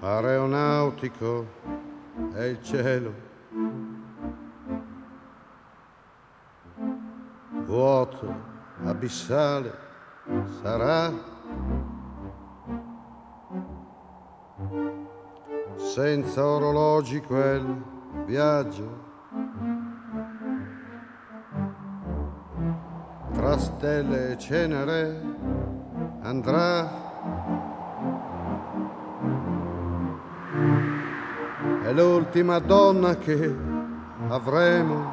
aeronautico è il cielo, vuoto, abissale sarà, senza orologi quel viaggio, tra stelle e cenere andrà. È l'ultima donna che avremo,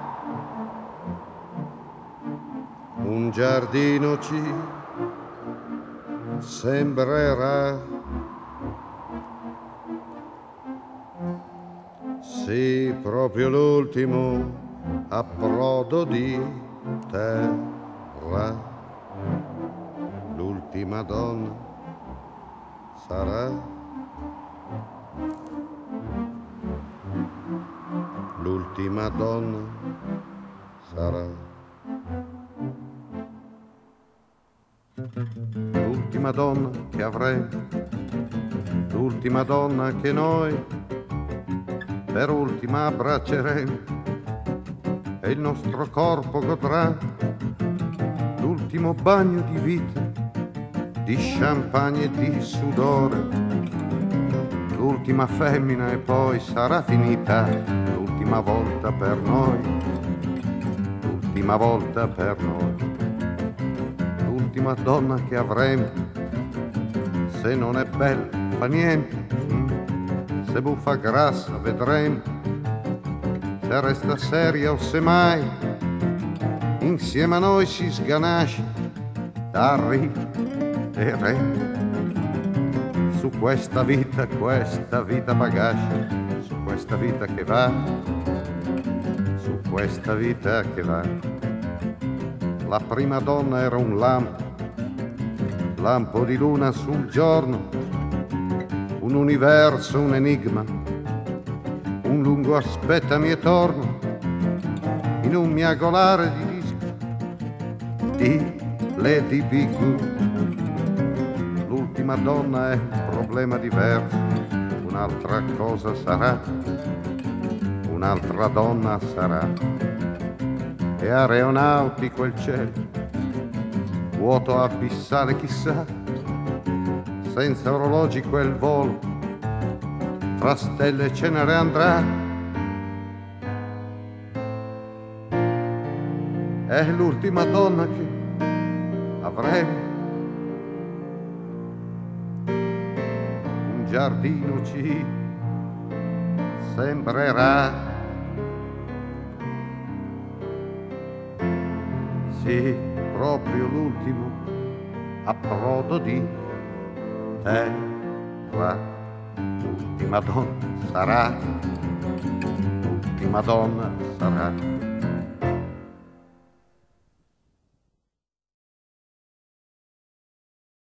un giardino ci sembrerà. Sì, proprio l'ultimo approdo di terra, l'ultima donna sarà. L'ultima donna sarà. L'ultima donna che avremo, l'ultima donna che noi per ultima abbracceremo e il nostro corpo godrà l'ultimo bagno di vita, di champagne e di sudore, l'ultima femmina e poi sarà finita l'ultima volta per noi, l'ultima volta per noi, l'ultima donna che avremo. Se non è bella fa niente, se buffa grassa vedremo, se resta seria o se mai insieme a noi si sganascia da ridere. Su questa vita bagascia, su questa vita che va, su questa vita che va. La prima donna era un lampo di luna sul giorno, un universo, un enigma, un lungo aspettami e torno, in un miagolare di dischi di Lady Big. L'ultima donna è un problema diverso, un'altra cosa sarà, un'altra donna sarà. È aeronautico il cielo, vuoto abissale chissà, senza orologi quel volo, tra stelle e cenere andrà. È l'ultima donna che avremo, un giardino ci sembrerà. Sì, proprio l'ultimo approdo di terra, l'ultima donna sarà, l'ultima donna sarà.